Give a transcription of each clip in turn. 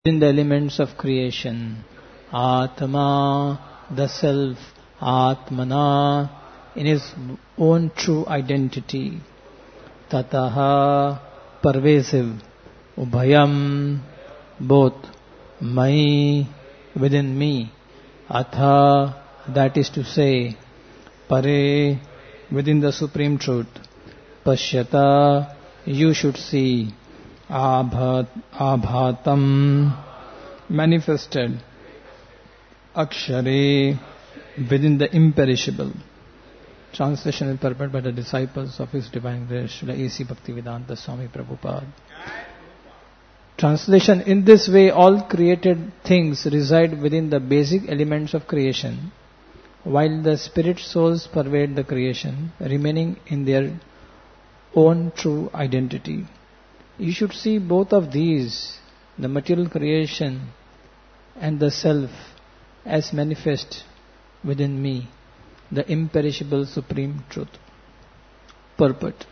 in the elements of creation. Atma, the self, Atmana, in his own true identity. Tataha, pervasive, Ubhayam, both, Mai, within me, Atha, that is to say, Pare, within the Supreme Truth, Pashyata, you should see, Abhatam, manifested, Akshare, within the imperishable. Translation is prepared by the disciples of His Divine Grace, Srila A.C. Bhaktivedanta Swami Prabhupada. Translation: in this way, all created things reside within the basic elements of creation, while the spirit souls pervade the creation, remaining in their own true identity. You should see both of these, the material creation and the self, as manifest within me, the imperishable supreme truth. Purport: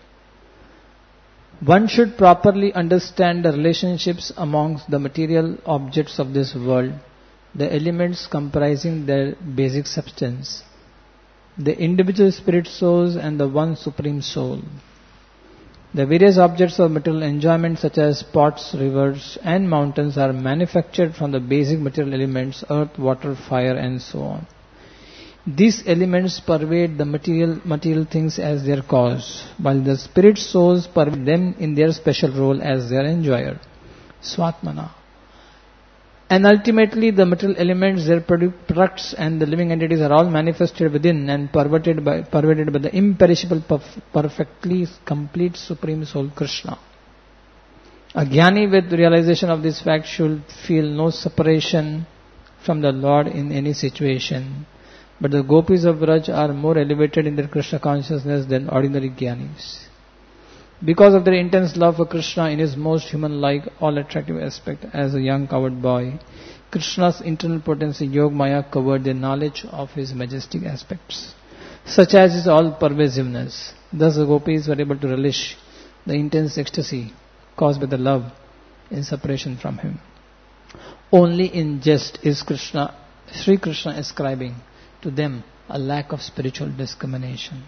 one should properly understand the relationships amongst the material objects of this world, the elements comprising their basic substance, the individual spirit souls and the one supreme soul. The various objects of material enjoyment such as pots, rivers and mountains are manufactured from the basic material elements earth, water, fire and so on. These elements pervade the material things as their cause, while the spirit souls pervade them in their special role as their enjoyer, Swatmana. And ultimately the material elements, their products and the living entities are all manifested within and pervaded by the imperishable, perfectly complete Supreme Soul Krishna. A Jnani with realization of this fact should feel no separation from the Lord in any situation. But the gopis of Braj are more elevated in their Krishna consciousness than ordinary Jnanis. Because of their intense love for Krishna in his most human-like, all-attractive aspect as a young coward boy, Krishna's internal potency Yog-Maya covered their knowledge of his majestic aspects, such as his all-pervasiveness. Thus the gopis were able to relish the intense ecstasy caused by the love in separation from him. Only in jest is Sri Krishna ascribing to them a lack of spiritual discrimination.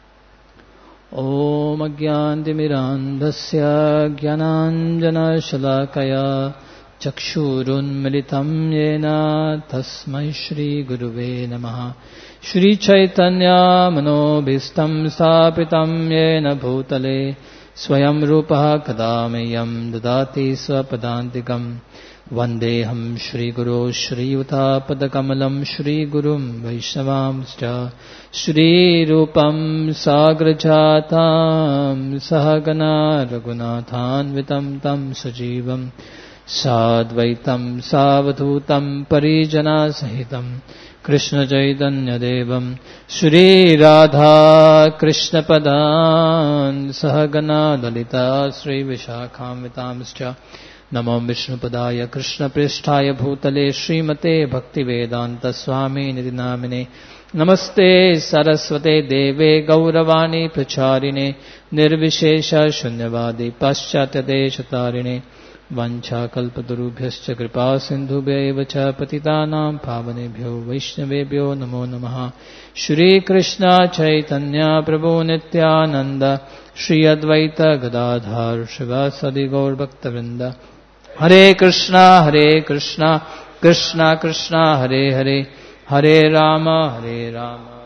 Om Ajnantimirandhasya Jnananjana Shalakaya Chakshurun Militam Yena Tasmai Shri Guruve Namaha. Shri Chaitanya Manobhistam Sapitam Yena Bhutale Swayam Rupaha Kadameyam Dadati Swapadantikam Vandeham Shri Guru Shri Yuta Padakamalam Shri Gurum Vaishnavamscha Shri Rupam Sagrajatam Sahagana Raghunathan Vitam Tam Sajivam Sadvaitam Savadhutam Parijana Sahitam Krishna Chaitanya Devam Shri Radha Krishna Padan Sahagana Dalita Shri Vishakham Vitamscha Namo Vishnupadaya Krishna Pristhaya Bhutale Srimate Bhaktivedanta Swami Nidhi Namine Namaste Saraswate Deve Gauravani Pracharine Nirvishesha Shunyavadi Paschatya Deshatarine Vancha Kalpadurubhyascha Kripa Sindhubhya Cha Patitanam Pavanebhyo Vaishnavebhyo Namo Namaha. Shri Krishna Chaitanya Prabhu Nityananda Shri Advaita Gadadhar Shivasadi Gaur Bhaktavrinda. Hare Krishna, Krishna Krishna, Hare Hare, Hare Rama, Rama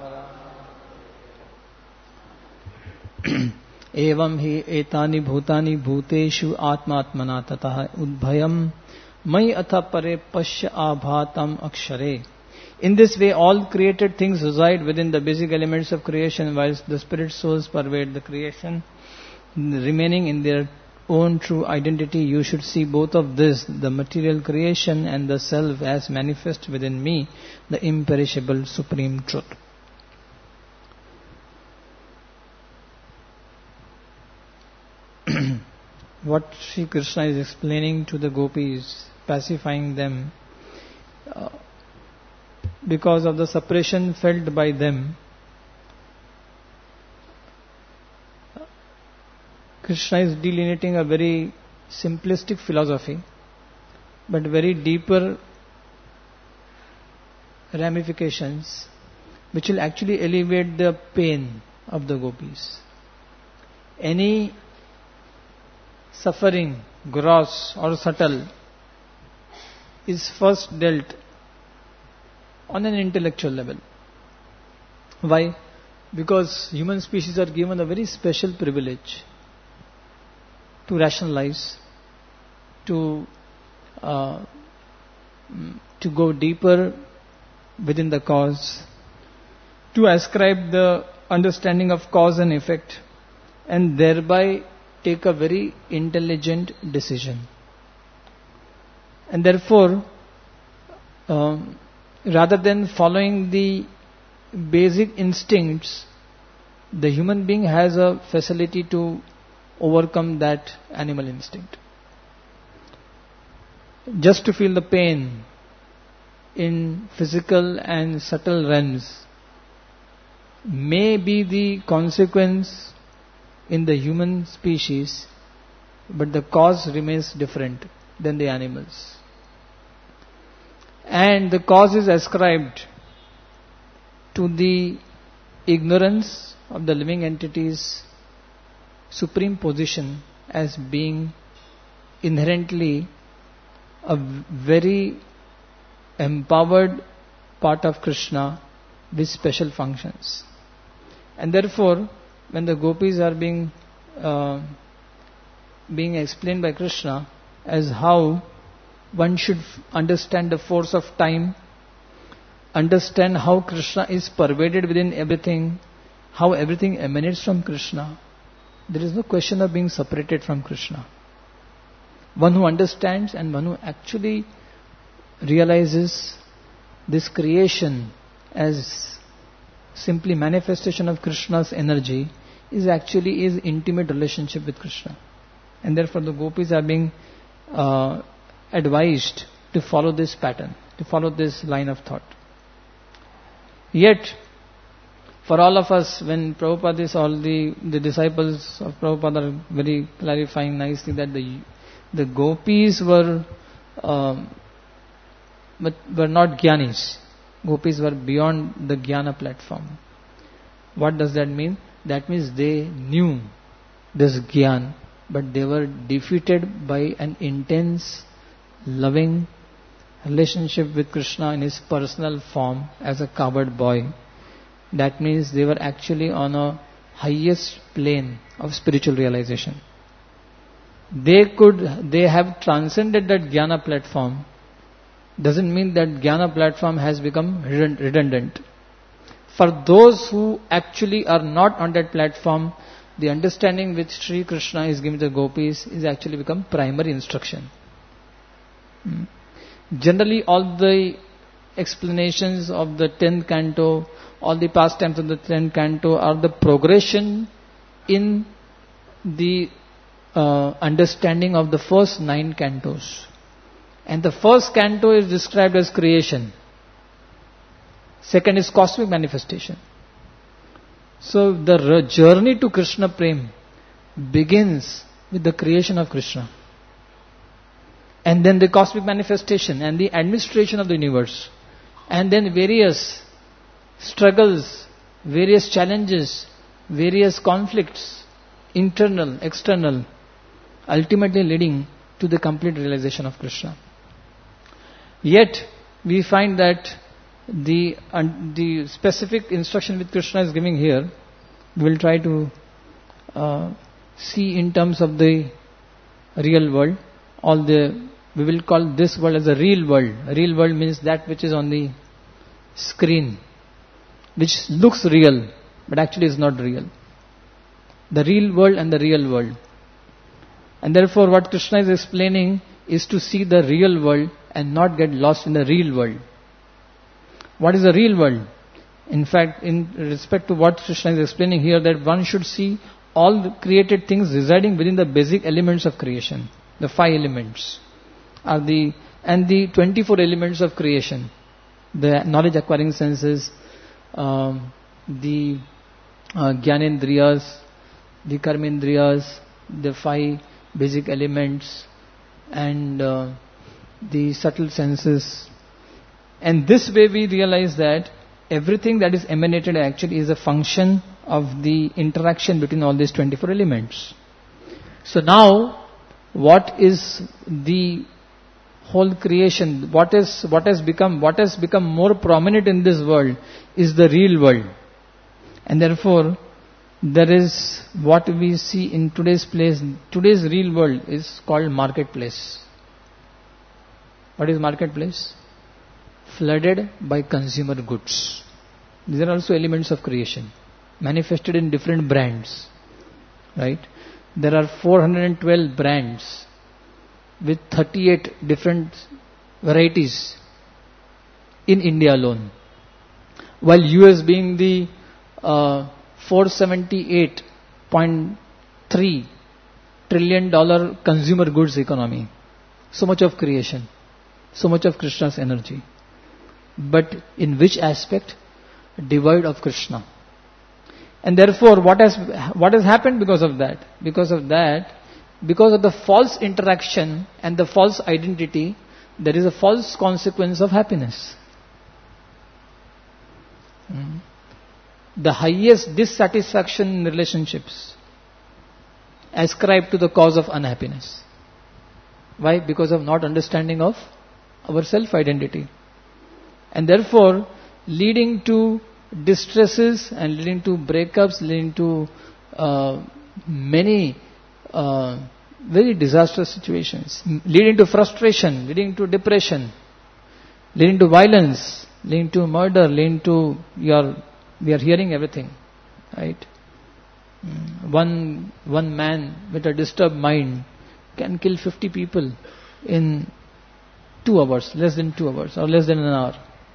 Rama. Evam hi etani bhutani bhuteshu atmatmana tatah udbhayam mai atha pare pasya abhatam akshare. In this way, all created things reside within the basic elements of creation, whilst the spirit souls pervade the creation, remaining in their own true identity. You should see both of this, the material creation and the self, as manifest within me, the imperishable supreme truth. What Sri Krishna is explaining to the gopis, pacifying them, because of the separation felt by them, Krishna is delineating a very simplistic philosophy but very deeper ramifications which will actually alleviate the pain of the gopis. Any suffering, gross or subtle, is first dealt on an intellectual level. Why? Because human species are given a very special privilege to rationalize, to go deeper within the cause, to ascribe the understanding of cause and effect, and thereby take a very intelligent decision. And therefore, rather than following the basic instincts, the human being has a facility to overcome that animal instinct. Just to feel the pain in physical and subtle realms may be the consequence in the human species, but the cause remains different than the animals. And the cause is ascribed to the ignorance of the living entity's supreme position as being inherently a very empowered part of Krishna with special functions. And therefore, when the gopis are being explained by Krishna as how one should understand the force of time, understand how Krishna is pervaded within everything, how everything emanates from Krishna, there is no question of being separated from Krishna. One who understands and one who actually realizes this creation as simply manifestation of Krishna's energy is actually his intimate relationship with Krishna. And therefore the gopis are being advised to follow this pattern, to follow this line of thought. Yet, for all of us, when Prabhupada is, all the disciples of Prabhupada are very clarifying nicely that the gopis were not jnanis. Gopis were beyond the jnana platform. What does that mean? That means they knew this jnana, but they were defeated by an intense, loving relationship with Krishna in his personal form as a cowherd boy. That means they were actually on a highest plane of spiritual realization. They have transcended that jnana platform. Doesn't mean that jnana platform has become redundant. For those who actually are not on that platform, the understanding which Sri Krishna is giving to the gopis is actually become primary instruction. Generally, all the explanations of the 10th canto, all the pastimes of the 10th canto are the progression in the understanding of the first 9 cantos. And the first canto is described as creation. Second is cosmic manifestation. So the journey to Krishna Prem begins with the creation of Krishna. And then the cosmic manifestation and the administration of the universe. And then various struggles, various challenges, various conflicts, internal, external, ultimately leading to the complete realization of Krishna. Yet, we find that the specific instruction which Krishna is giving here, we will try to see in terms of the real world. We will call this world as a real world. A real world means that which is on the screen, which looks real, but actually is not real. The real world and the real world. And therefore what Krishna is explaining is to see the real world and not get lost in the real world. What is the real world? In fact, in respect to what Krishna is explaining here, that one should see all the created things residing within the basic elements of creation. The 5 elements are the 24 elements of creation. The knowledge acquiring senses, the Gyanendriyas, the Karmendriyas, the 5 basic elements, and the subtle senses. And this way we realize that everything that is emanated actually is a function of the interaction between all these 24 elements. So now, what is the whole creation, what has become more prominent in this world is the real world. And therefore, there is what we see in today's real world is called marketplace. What is marketplace? Flooded by consumer goods. These are also elements of creation, manifested in different brands. Right? There are 412 brands with 38 different varieties in India alone. While US being the 478.3 trillion dollar consumer goods economy. So much of creation, so much of Krishna's energy. But in which aspect? Devoid of Krishna. And therefore, what has happened because of that? Because of the false interaction and the false identity, there is a false consequence of happiness. The highest dissatisfaction in relationships ascribed to the cause of unhappiness. Why? Because of not understanding of our self-identity. And therefore, leading to distresses and leading to breakups, leading to many very disastrous situations, leading to frustration, leading to depression, leading to violence, leading to murder, leading to we are hearing everything, right? One man with a disturbed mind can kill 50 people in 2 hours, less than 2 hours or less than an hour.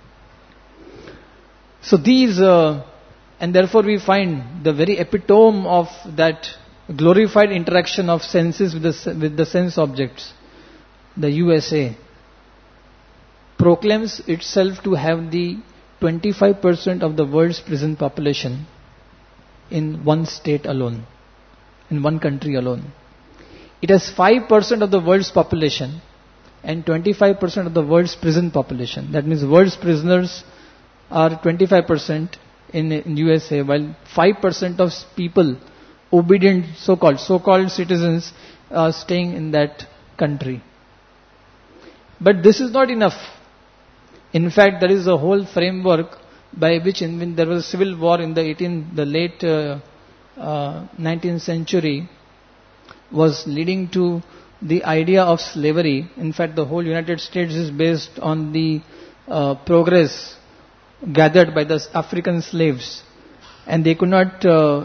So these, and therefore we find the very epitome of that glorified interaction of senses with the sense objects. The USA proclaims itself to have the 25% of the world's prison population in one state alone, in one country alone. It has 5% of the world's population and 25% of the world's prison population. That means world's prisoners are 25% in USA, while 5% of people, obedient so-called citizens, are staying in that country. But this is not enough. In fact, there is a whole framework by which, when there was a civil war in the late 19th century, was leading to the idea of slavery. In fact, the whole United States is based on the progress gathered by the African slaves, and they could not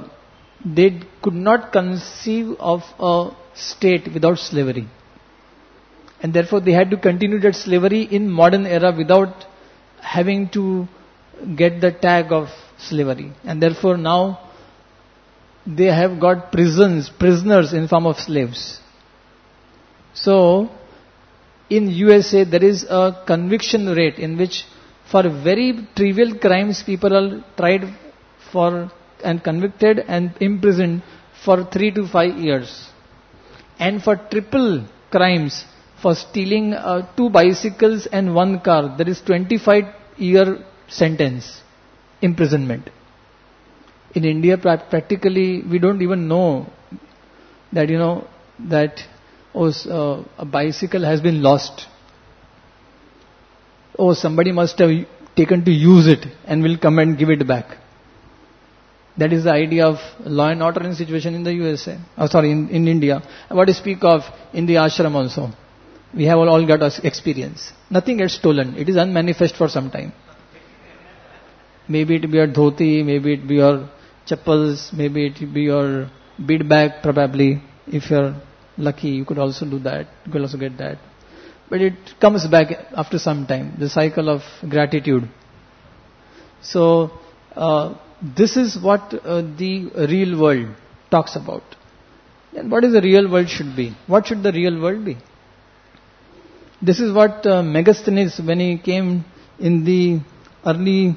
conceive of a state without slavery. And therefore they had to continue that slavery in modern era without having to get the tag of slavery. And therefore now they have got prisoners in form of slaves. So in USA there is a conviction rate in which for very trivial crimes people are tried for and convicted and imprisoned for 3 to 5 years. And for triple crimes, for stealing 2 bicycles and 1 car, there is 25-year sentence, imprisonment. In India, practically, we don't even know that, a bicycle has been lost. Oh, somebody must have taken to use it and will come and give it back. That is the idea of law and order in situation in the USA. In India. What to speak of in the ashram also. We have all got experience. Nothing gets stolen. It is unmanifest for some time. Maybe it be your dhoti, maybe it be your chappals, maybe it be your bead bag probably. If you're lucky, you could also do that. You could also get that. But it comes back after some time. The cycle of gratitude. So, this is what the real world talks about. And what is the real world should be? What should the real world be? This is what Megasthenes, when he came in the early,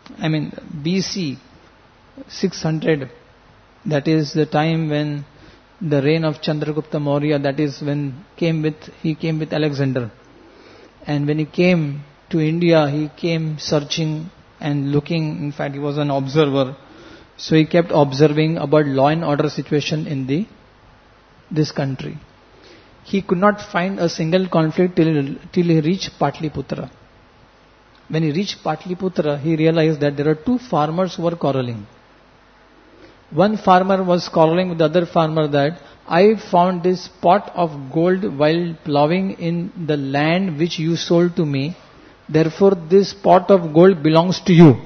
BC 600, that is the time when the reign of Chandragupta Maurya, that is when he came with Alexander. And when he came to India, he came searching and looking. In fact, he was an observer. So he kept observing about law and order situation in this country. He could not find a single conflict till he reached Patliputra. When he reached Patliputra, he realized that there are two farmers who were quarreling. One farmer was quarreling with the other farmer that I found this pot of gold while plowing in the land which you sold to me. Therefore, this pot of gold belongs to you.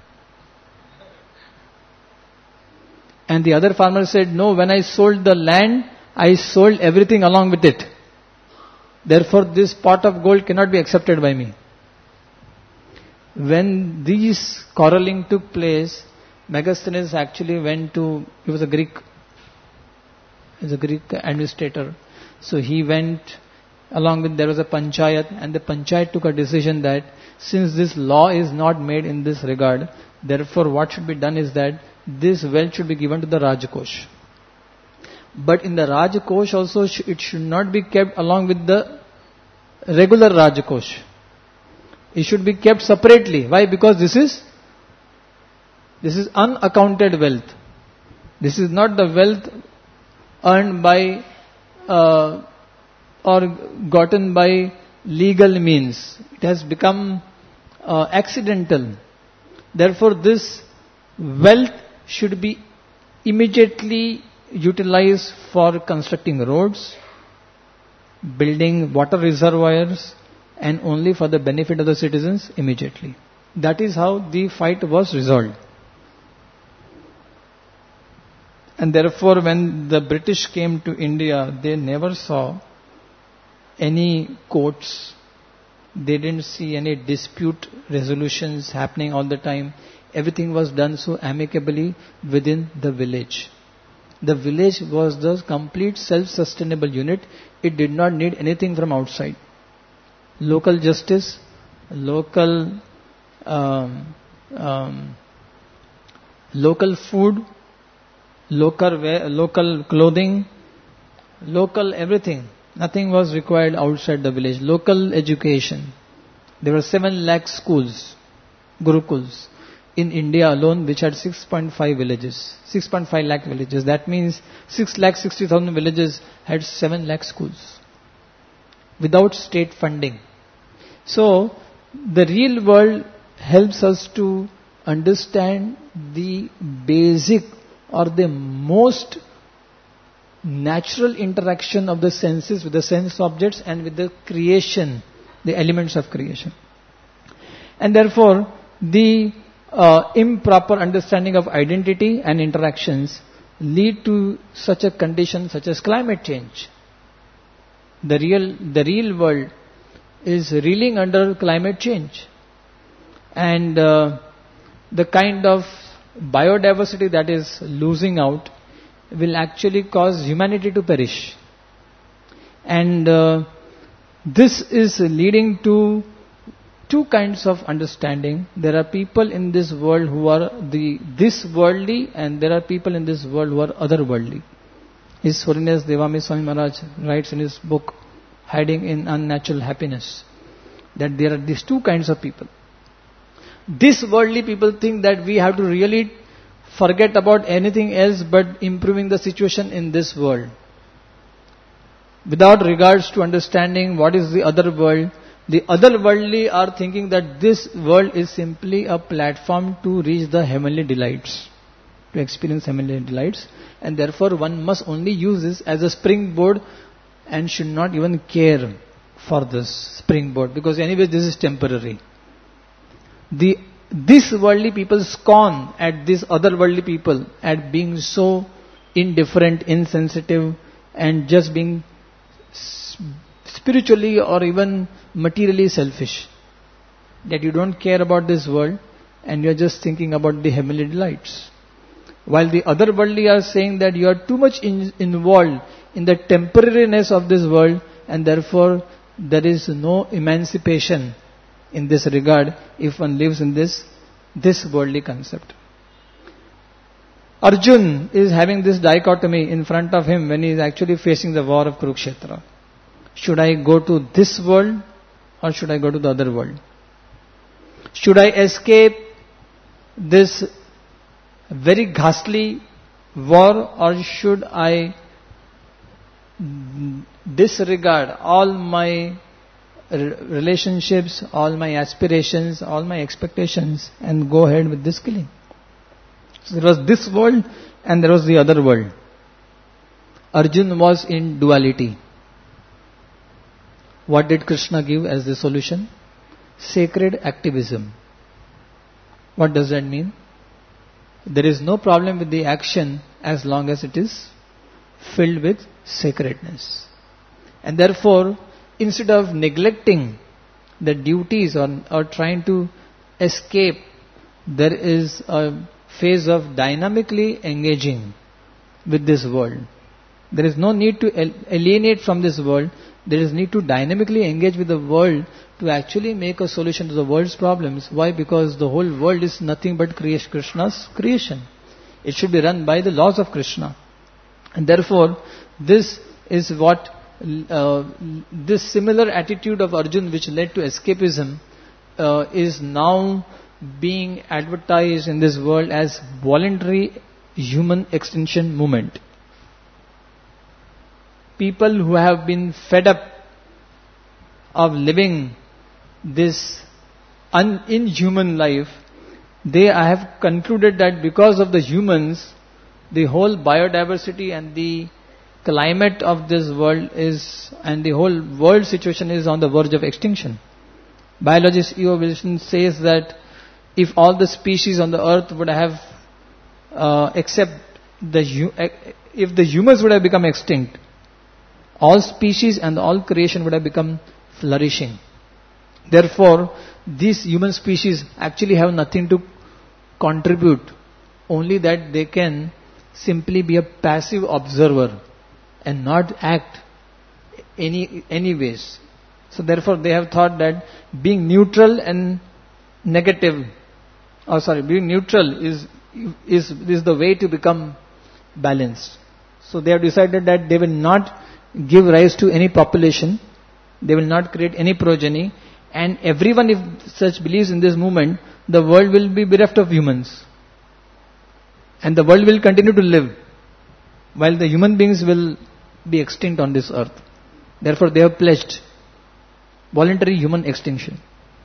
And the other farmer said, no, when I sold the land, I sold everything along with it. Therefore, this pot of gold cannot be accepted by me. When these quarreling took place, Megasthenes actually he was a Greek administrator. So he went along with, there was a panchayat, and the panchayat took a decision that since this law is not made in this regard, therefore what should be done is that this wealth should be given to the Rajkosh. But in the Rajkosh also, it should not be kept along with the regular Rajkosh. It should be kept separately. Why? Because this is unaccounted wealth. This is not the wealth earned by or gotten by legal means. It has become accidental. Therefore, this wealth should be immediately utilized for constructing roads, building water reservoirs, and only for the benefit of the citizens immediately. That is how the fight was resolved. And therefore, when the British came to India, they never saw any courts. They didn't see any dispute resolutions happening all the time. Everything was done so amicably within the village. The village was the complete self-sustainable unit. It did not need anything from outside. Local justice, local food, local clothing, local everything. Nothing was required outside the village. Local education. There were 7 lakh schools, Gurukuls, in India alone, which had 6.5 lakh villages. That means 6,60,000 villages had 7 lakh schools without state funding. So, the real world helps us to understand the basic or the most natural interaction of the senses with the sense objects and with the creation, the elements of creation. And therefore, the improper understanding of identity and interactions lead to such a condition such as climate change. The real world is reeling under climate change, and the kind of biodiversity that is losing out will actually cause humanity to perish. And this is leading to two kinds of understanding. There are people in this world who are this worldly, and there are people in this world who are otherworldly. His Holiness Devami Swami Maharaj writes in his book, Hiding in Unnatural Happiness, that there are these two kinds of people. This worldly people think that we have to really forget about anything else but improving the situation in this world, without regards to understanding what is the other world. The otherworldly are thinking that this world is simply a platform to reach the heavenly delights, to experience heavenly delights, and therefore one must only use this as a springboard and should not even care for this springboard, because anyway this is temporary. This worldly people scorn at these otherworldly people at being so indifferent, insensitive, and just being spiritually or even materially selfish. That you don't care about this world and you are just thinking about the heavenly delights. While the otherworldly are saying that you are too much involved in the temporariness of this world, and therefore there is no emancipation in this regard if one lives in this worldly concept. Arjun is having this dichotomy in front of him when he is actually facing the war of Kurukshetra. Should I go to this world or should I go to the other world? Should I escape this very ghastly war or should I disregard all my relationships, all my aspirations, all my expectations and go ahead with this killing? So there was this world and there was the other world. Arjun was in duality. What did Krishna give as the solution? Sacred activism. What does that mean? There is no problem with the action as long as it is filled with sacredness. And therefore, instead of neglecting the duties or trying to escape, there is a phase of dynamically engaging with this world. There is no need to alienate from this world. There is need to dynamically engage with the world to actually make a solution to the world's problems. Why? Because the whole world is nothing but Krishna's creation. It should be run by the laws of Krishna. And therefore, this is what this similar attitude of Arjun which led to escapism is now being advertised in this world as voluntary human extinction movement. People who have been fed up of living this inhuman life, they have concluded that because of the humans, the whole biodiversity and the climate of this world is, and the whole world situation is on the verge of extinction. Biologist E.O. Wilson says that if all the species on the earth would have, if the humans would have become extinct, all species and all creation would have become flourishing. Therefore, these human species actually have nothing to contribute, only that they can simply be a passive observer and not act any ways. So therefore they have thought that being neutral and negative, being neutral is the way to become balanced. So they have decided that they will not give rise to any population, they will not create any progeny, and everyone, if such believes in this movement, the world will be bereft of humans. And the world will continue to live, while the human beings will be extinct on this earth. Therefore they have pledged voluntary human extinction.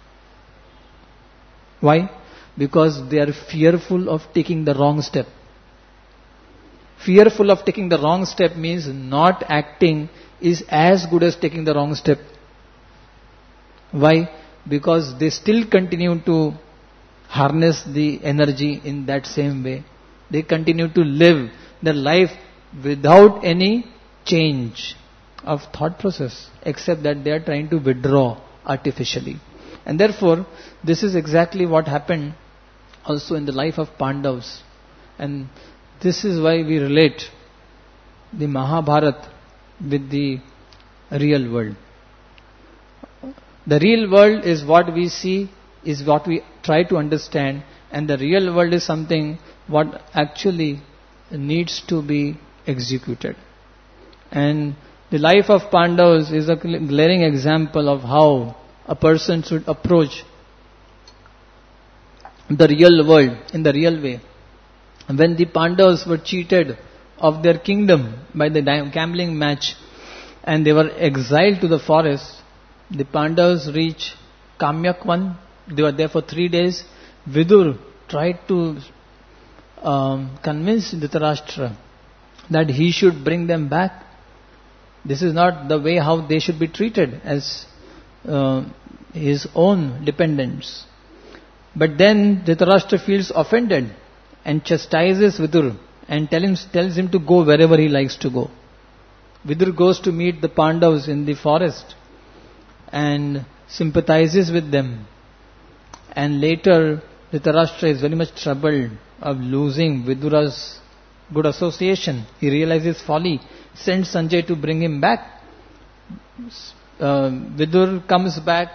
Why? Because they are fearful of taking the wrong step. Fearful of taking the wrong step means not acting is as good as taking the wrong step. Why? Because they still continue to harness the energy in that same way. They continue to live their life without any change of thought process, except that they are trying to withdraw artificially. And therefore, this is exactly what happened also in the life of Pandavas. And this is why we relate the Mahabharata with the real world. The real world is what we see, is what we try to understand, and the real world is something what actually needs to be executed. And the life of Pandavas is a glaring example of how a person should approach the real world in the real way. When the Pandavas were cheated of their kingdom by the gambling match and they were exiled to the forest, the Pandavas reached Kamyakvan. They were there for 3 days. Vidur tried to convince Dhritarashtra that he should bring them back. This is not the way how they should be treated as his own dependents. But then Dhritarashtra feels offended and chastises Vidur and tells him to go wherever he likes to go. Vidur goes to meet the Pandavas in the forest and sympathizes with them. And later Dhritarashtra is very much troubled of losing Vidura's good association. He realizes folly, sends Sanjay to bring him back. Vidur comes back.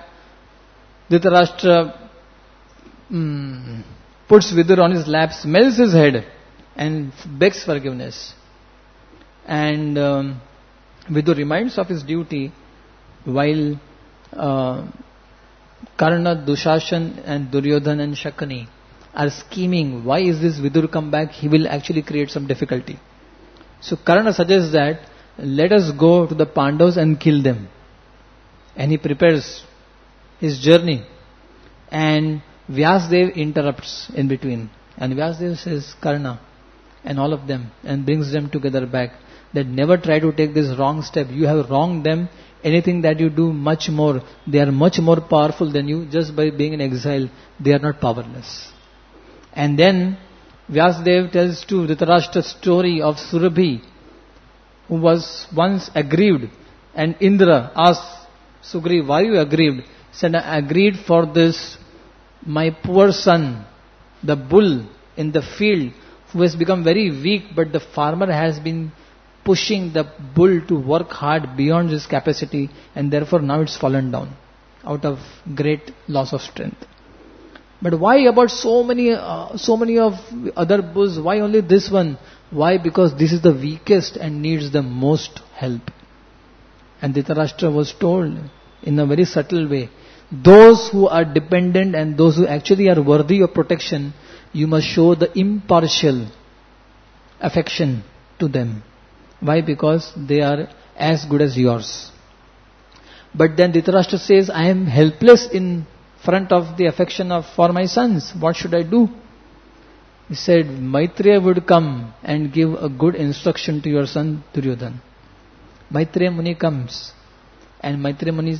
Dhritarashtra puts Vidur on his lap, smells his head, and begs forgiveness. And Vidur reminds of his duty while Karna, Dushasan and Duryodhan and Shakuni are scheming. Why is this Vidur come back? He will actually create some difficulty. So Karna suggests that let us go to the Pandavas and kill them. And he prepares his journey. And Vyasdev interrupts in between. And Vyasdev says, Karna and all of them, and brings them together back. That never try to take this wrong step. You have wronged them. Anything that you do much more, they are much more powerful than you. Just by being in exile, they are not powerless. And then Vyasdev tells to Dhritarashtra story of Surabhi, who was once aggrieved, and Indra asked Sugriv, why are you aggrieved? He said, I agreed for this, my poor son, the bull in the field, who has become very weak, but the farmer has been pushing the bull to work hard beyond his capacity, and therefore now it's fallen down out of great loss of strength. But why about so many of other bulls? Why only this one? Why? Because this is the weakest and needs the most help. And Dhritarashtra was told in a very subtle way, those who are dependent and those who actually are worthy of protection, you must show the impartial affection to them. Why? Because they are as good as yours. But then Dhritarashtra says, I am helpless in front of the affection for my sons. What should I do? He said, Maitreya would come and give a good instruction to your son Duryodhan. Maitreya Muni comes, and Maitreya Muni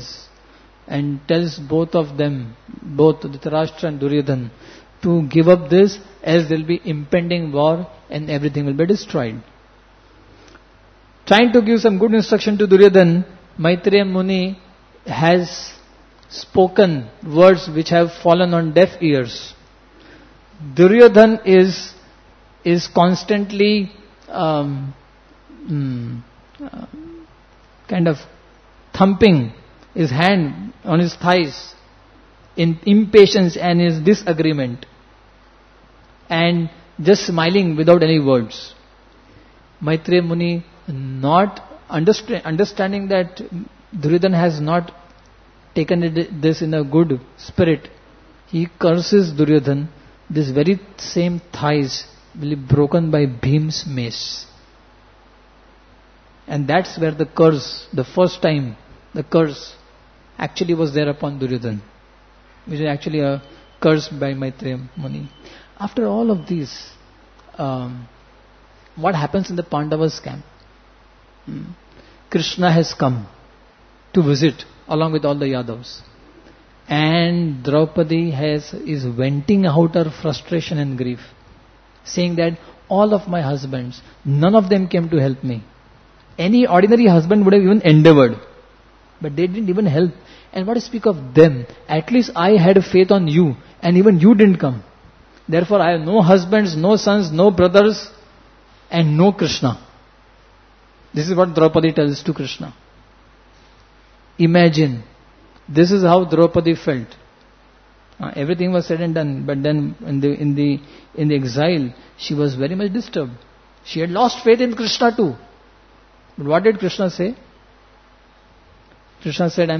tells both of them, both Dhritarashtra and Duryodhan, to give up this, as there will be impending war and everything will be destroyed. Trying to give some good instruction to Duryodhan, Maitreya Muni has spoken words which have fallen on deaf ears. Duryodhan is constantly kind of thumping his hand on his thighs in impatience and his disagreement, and just smiling without any words. Maitreya Muni, not understanding that Duryodhan has not taken this in a good spirit, he curses Duryodhan. This very same thighs will be broken by Bhim's mace. And that's where the curse, the first time the curse actually was there upon Duryodhan, which is actually a curse by Maitreya Muni. After all of this, what happens in the Pandavas camp? Krishna has come to visit along with all the Yadavas. And Draupadi is venting out her frustration and grief, saying that all of my husbands, none of them came to help me. Any ordinary husband would have even endeavored, but they didn't even help. And what to speak of them? At least I had faith on you, and even you didn't come. Therefore I have no husbands, no sons, no brothers, and no Krishna. This is what Draupadi tells to Krishna. Imagine, this is how Draupadi felt. Everything was said and done, but then in the exile, she was very much disturbed. She had lost faith in Krishna too. But what did Krishna say? Krishna said,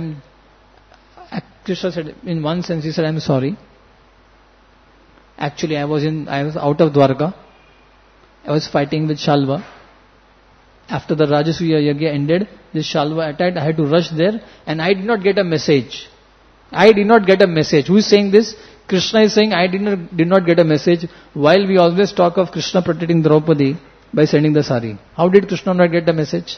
in one sense, he said, I'm sorry. Actually, I was out of Dwarka. I was fighting with Shalva. After the Rajasuya Yagya ended, this Shalva attacked. I had to rush there, and I did not get a message. I did not get a message. Who is saying this? Krishna is saying, I did not get a message. While we always talk of Krishna protecting Draupadi by sending the sari. How did Krishna not get the message?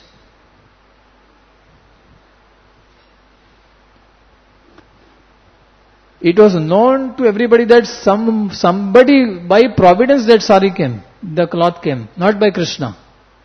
It was known to everybody that somebody by providence that sari came, the cloth came, not by Krishna.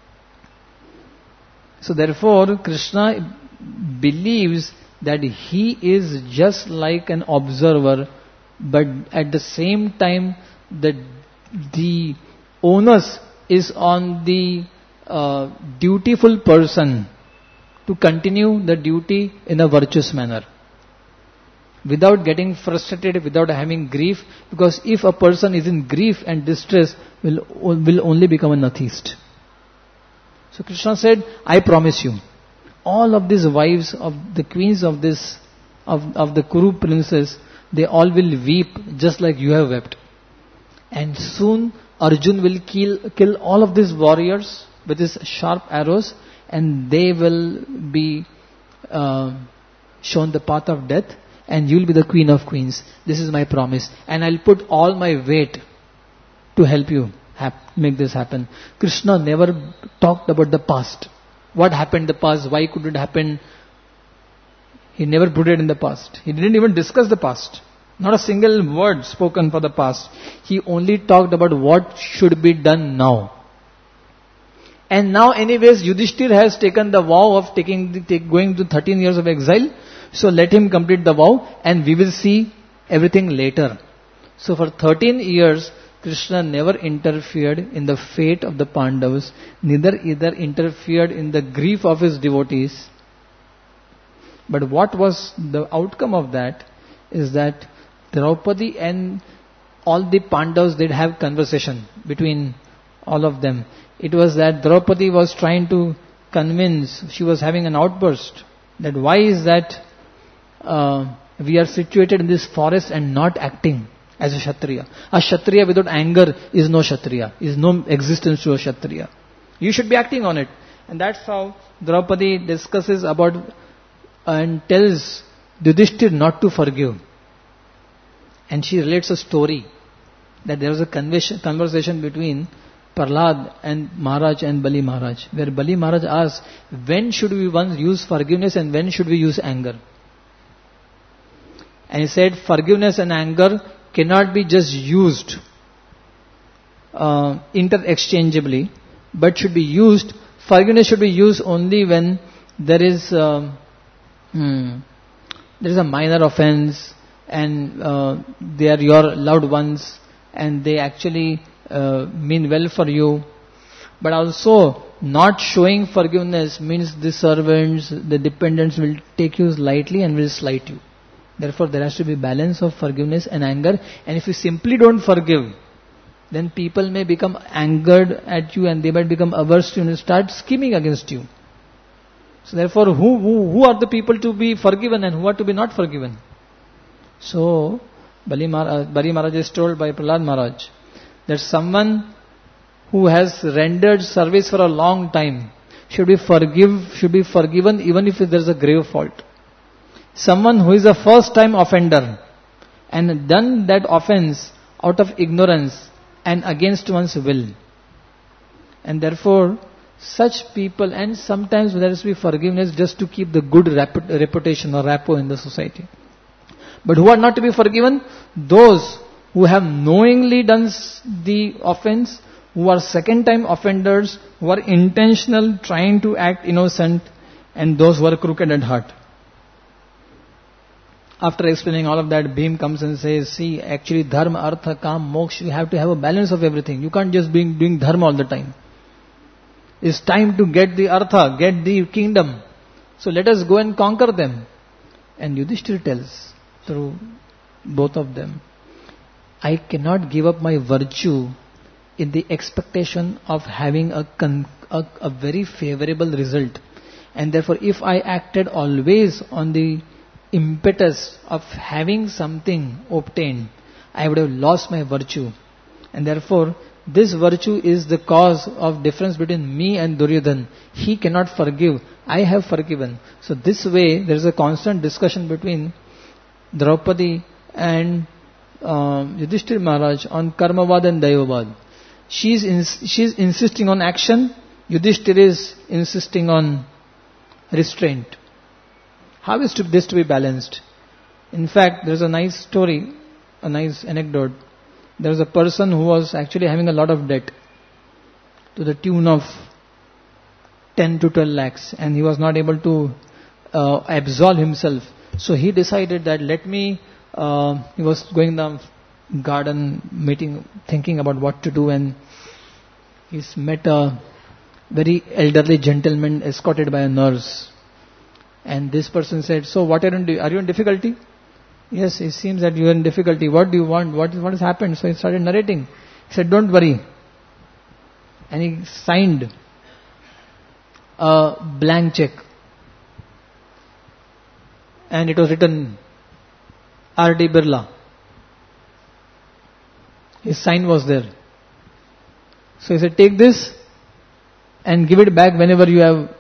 So therefore, Krishna believes that he is just like an observer, but at the same time, the onus is on the dutiful person to continue the duty in a virtuous manner. without getting frustrated, without having grief, because if a person is in grief and distress, will only become an atheist. So Krishna said, I promise you, all of these wives of the queens of the Kuru princess, they all will weep just like you have wept. And soon Arjun will kill all of these warriors with his sharp arrows, and they will be shown the path of death, and you will be the queen of queens. This is my promise, and I'll put all my weight to help you make this happen. Krishna never talked about the past. What happened in the past? Why could it happen? He never put it in the past. He didn't even discuss the past. Not a single word spoken for the past. He only talked about what should be done now. And now anyways, Yudhishthir has taken the vow of going to 13 years of exile. So let him complete the vow, and we will see everything later. So for 13 years, Krishna never interfered in the fate of the Pandavas, neither either interfered in the grief of his devotees. But what was the outcome of that is that Draupadi and all the Pandavas did have conversation between all of them. It was that Draupadi was trying to convince, she was having an outburst, that why is that we are situated in this forest and not acting as a Kshatriya. A Kshatriya without anger is no Kshatriya, is no existence to a Kshatriya. You should be acting on it. And that's how Draupadi discusses about and tells Yudhishthir not to forgive. And she relates a story that there was a conversation between Prahlad and Maharaj and Bali Maharaj, where Bali Maharaj asked, when should we once use forgiveness and when should we use anger? And he said, forgiveness and anger cannot be just used interchangeably, but should be used, forgiveness should be used only when there is a minor offense and they are your loved ones and they actually mean well for you. But also not showing forgiveness means the servants, the dependents will take you lightly and will slight you. Therefore, there has to be balance of forgiveness and anger. And if you simply don't forgive, then people may become angered at you and they might become averse to you and start scheming against you. So therefore, who are the people to be forgiven and who are to be not forgiven? So, Bali Maharaj is told by Prahlad Maharaj that someone who has rendered service for a long time should be forgiven even if there is a grave fault. Someone who is a first time offender and done that offense out of ignorance and against one's will. And therefore, such people, and sometimes there has to be forgiveness just to keep the good reputation or rapport in the society. But who are not to be forgiven? Those who have knowingly done the offense, who are second time offenders, who are intentional, trying to act innocent, and those who are crooked at heart. After explaining all of that, Bhim comes and says, see, actually dharma, artha, kam, moksha, you have to have a balance of everything. You can't just be doing dharma all the time. It's time to get the artha, get the kingdom. So let us go and conquer them. And Yudhishthira tells through both of them, I cannot give up my virtue in the expectation of having a very favorable result. And therefore, if I acted always on the impetus of having something obtained, I would have lost my virtue. And therefore, this virtue is the cause of difference between me and Duryodhan. He cannot forgive. I have forgiven. So this way, there is a constant discussion between Draupadi and Yudhishthira Maharaj on Karmavad and Daivavad. She is insisting on action. Yudhishthira is insisting on restraint. How is this to be balanced? In fact, there is a nice story, a nice anecdote. There was a person who was actually having a lot of debt to the tune of 10 to 12 lakhs, and he was not able to absolve himself. So he decided that he was going down garden meeting, thinking about what to do, and he's met a very elderly gentleman escorted by a nurse. And this person said, so what are you in difficulty? Yes, it seems that you are in difficulty. What do you want? What has happened? So he started narrating. He said, don't worry. And he signed a blank check. And it was written R.D. Birla. His sign was there. So he said, take this and give it back whenever you have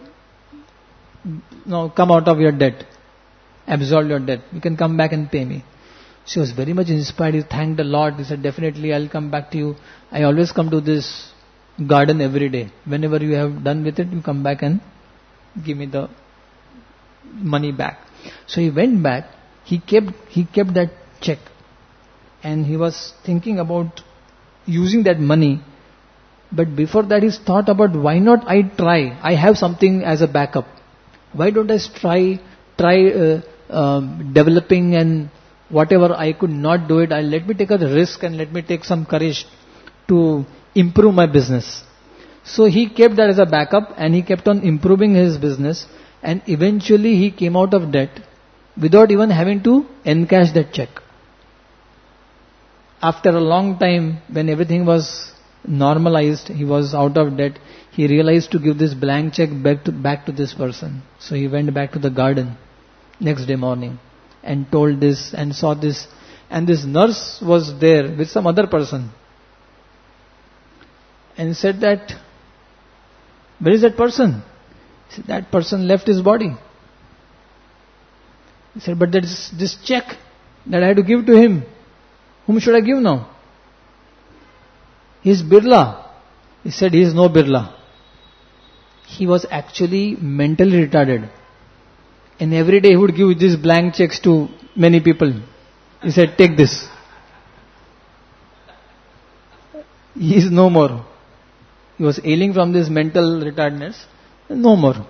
come out of your debt. Absolve your debt. You can come back and pay me. She was very much inspired. He thanked the Lord. He said, definitely I'll come back to you. I always come to this garden every day. Whenever you have done with it, you come back and give me the money back. So he went back. He kept that check. And he was thinking about using that money. But before that, he thought about, why not I try? I have something as a backup. Why don't I try developing, and whatever I could not do it, let me take a risk and let me take some courage to improve my business. So he kept that as a backup, and he kept on improving his business, and eventually he came out of debt without even having to encash that check. After a long time, when everything was normalized, he was out of debt, he realized to give this blank check back to this person. So he went back to the garden next day morning and told this and saw this, and this nurse was there with some other person and said that, where is that person? He said, that person left his body. He said, but there is this check that I had to give to him. Whom should I give now? He is Birla. He said, he is no Birla. He was actually mentally retarded. And every day he would give these blank checks to many people. He said, take this. He is no more. He was ailing from this mental retardedness. No more.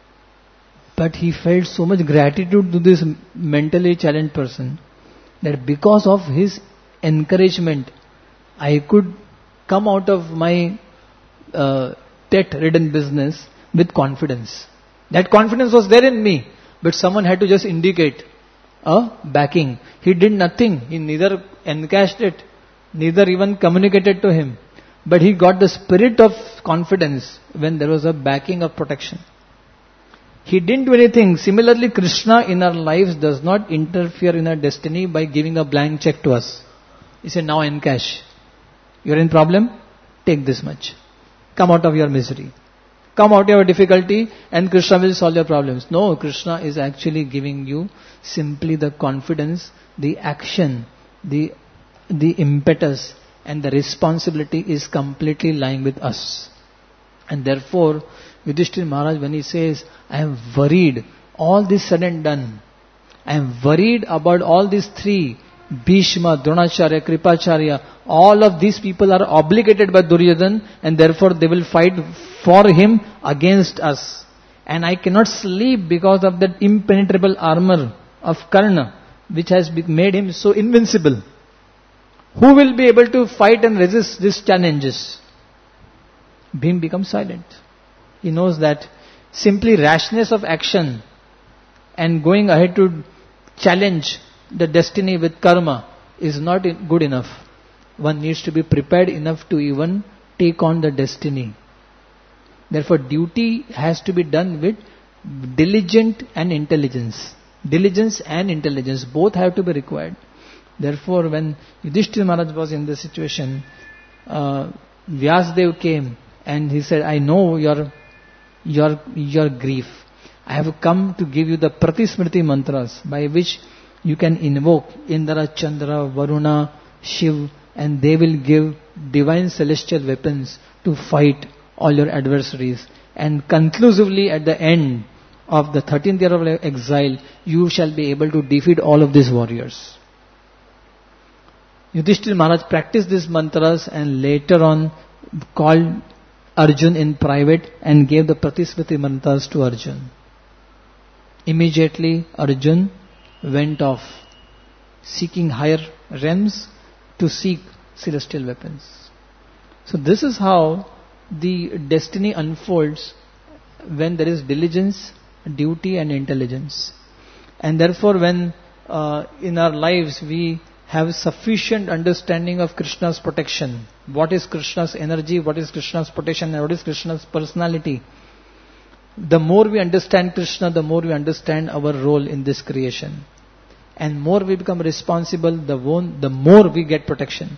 But he felt so much gratitude to this mentally challenged person that because of his encouragement, I could come out of my debt-ridden business with confidence. That confidence was there in me, but someone had to just indicate a backing. He did nothing. He neither encashed it, neither even communicated to him. But he got the spirit of confidence when there was a backing of protection. He didn't do anything. Similarly, Krishna in our lives does not interfere in our destiny by giving a blank check to us. He said, now encash. You're in problem? Take this much. Come out of your misery. Come out of your difficulty and Krishna will solve your problems. No, Krishna is actually giving you simply the confidence, the action, the impetus, and the responsibility is completely lying with us. And therefore, Yudhishthira Maharaj, when he says, I am worried, all this said and done, I am worried about all these three, Bhishma, Dronacharya, Kripacharya, all of these people are obligated by Duryodhana and therefore they will fight for him against us. And I cannot sleep because of that impenetrable armor of Karna, which has made him so invincible. Who will be able to fight and resist these challenges? Bhim becomes silent. He knows that simply rashness of action and going ahead to challenge the destiny with karma is not good enough. One needs to be prepared enough to even take on the destiny. Therefore, duty has to be done with diligence and intelligence. Diligence and intelligence, both have to be required. Therefore, when Yudhishthira Maharaj was in this situation, Vyasdev came and he said, I know your grief. I have come to give you the Pratismriti mantras by which you can invoke Indra, Chandra, Varuna, Shiv, and they will give divine celestial weapons to fight all your adversaries. And conclusively at the end of the 13th year of exile, you shall be able to defeat all of these warriors. Yudhishthira Maharaj practiced these mantras and later on called Arjun in private and gave the Pratismriti mantras to Arjun. Immediately Arjun went off seeking higher realms to seek celestial weapons. So this is how the destiny unfolds when there is diligence, duty and intelligence. And therefore when in our lives we have sufficient understanding of Krishna's protection. What is Krishna's energy, what is Krishna's protection, and what is Krishna's personality. The more we understand Krishna, the more we understand our role in this creation. And more we become responsible, the more we get protection.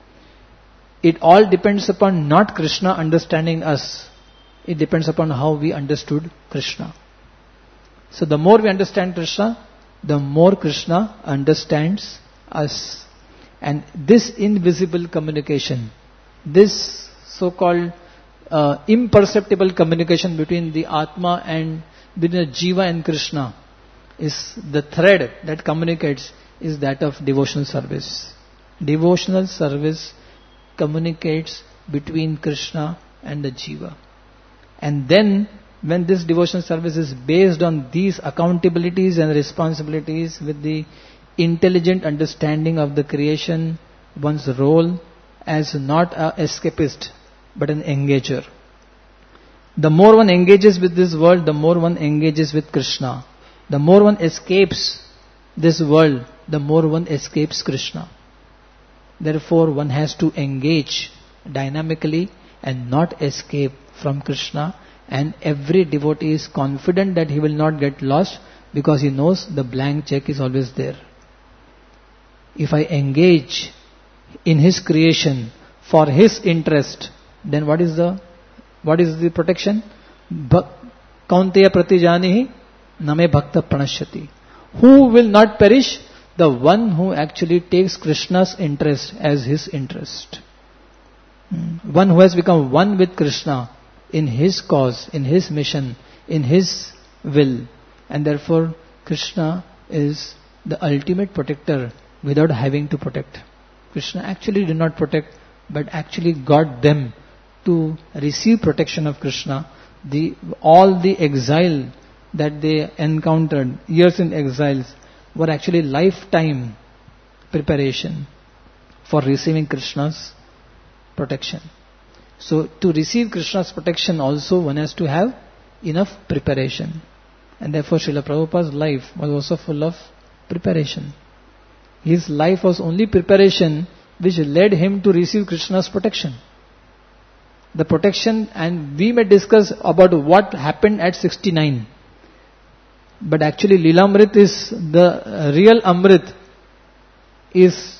It all depends upon not Krishna understanding us. It depends upon how we understood Krishna. So the more we understand Krishna, the more Krishna understands us. And this invisible communication, this so-called imperceptible communication between the Atma and between the Jiva and Krishna, is the thread that communicates, is that of devotional service. Devotional service communicates between Krishna and the Jiva. And then when this devotional service is based on these accountabilities and responsibilities with the intelligent understanding of the creation, one's role as not an escapist but an engager. The more one engages with this world, the more one engages with Krishna. The more one escapes this world, the more one escapes Krishna. Therefore, one has to engage dynamically and not escape from Krishna. And every devotee is confident that he will not get lost because he knows the blank check is always there. If I engage in his creation for his interest, then what is the protection? Kaunteya pratijanihi name bhakta pranashyati. Who will not perish? The one who actually takes Krishna's interest as his interest. One who has become one with Krishna in his cause, in his mission, in his will. And therefore Krishna is the ultimate protector without having to protect. Krishna actually did not protect, but actually got them to receive protection of Krishna. All the exile that they encountered, years in exiles, were actually lifetime preparation for receiving Krishna's protection. So to receive Krishna's protection also one has to have enough preparation. And therefore Srila Prabhupada's life was also full of preparation. His life was only preparation which led him to receive Krishna's protection. The protection, and we may discuss about what happened at 69. But actually Lilamrit is the real Amrit is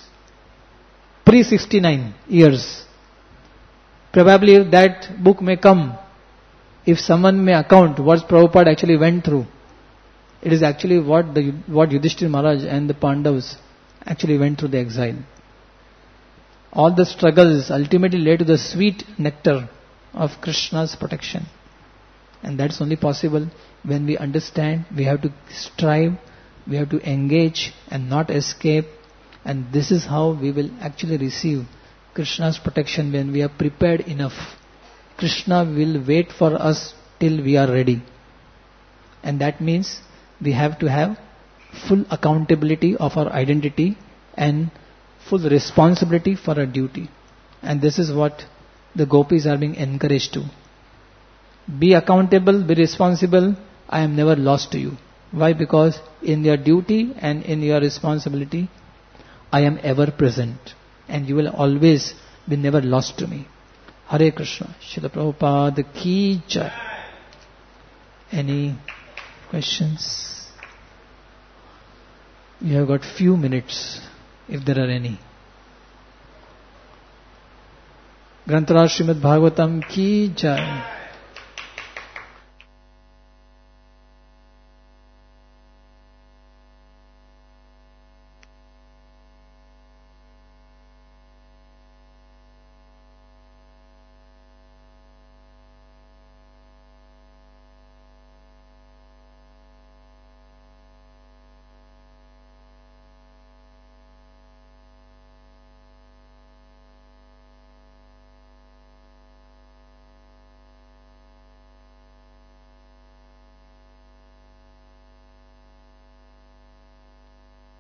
pre-69 years. Probably that book may come if someone may account what Prabhupada actually went through. It is actually what Yudhishthira Maharaj and the Pandavas actually went through the exile. All the struggles ultimately led to the sweet nectar of Krishna's protection. And that's only possible when we understand we have to strive, we have to engage and not escape. And this is how we will actually receive Krishna's protection, when we are prepared enough. Krishna will wait for us till we are ready. And that means we have to have full accountability of our identity and full responsibility for our duty. And this is what the gopis are being encouraged to. Be accountable, be responsible. I am never lost to you. Why? Because in your duty and in your responsibility, I am ever present. And you will always be never lost to me. Hare Krishna. Srila Prabhupada ki jai. Any questions? You have got few minutes, if there are any. Grantaraj Srimad Bhagavatam ki jai.